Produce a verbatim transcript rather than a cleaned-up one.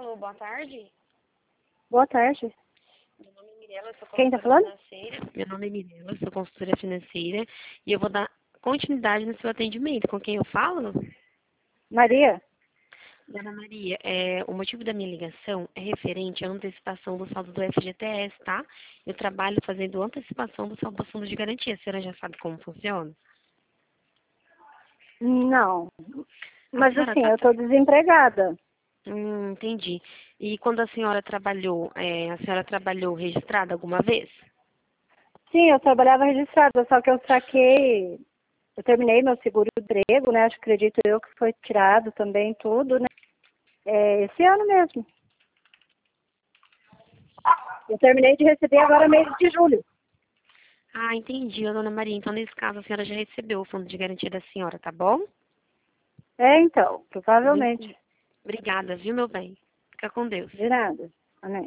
Alô, boa tarde. Boa tarde. Meu nome é Mirella, eu sou Quem tá consultora falando? financeira. Meu nome é Mirella, eu sou consultora financeira e eu vou dar continuidade no seu atendimento. Com quem eu falo? Maria? Dona Maria, é, o motivo da minha ligação é referente à antecipação do saldo do F G T S, tá? Eu trabalho fazendo antecipação do saldo do fundo de garantia. A senhora já sabe como funciona? Não. A Mas senhora assim, tá... eu tô desempregada. Hum, entendi. E quando a senhora trabalhou, é, a senhora trabalhou registrada alguma vez? Sim, eu trabalhava registrada, só que eu saquei, eu terminei meu seguro-emprego, né? Acho que acredito eu que foi tirado também tudo, né? É, esse ano mesmo. Eu terminei de receber agora mês de julho. Ah, entendi, dona Maria. Então, nesse caso, a senhora já recebeu o fundo de garantia da senhora, tá bom? É, então, provavelmente. Muito obrigada, viu, meu bem? Fica com Deus. De nada.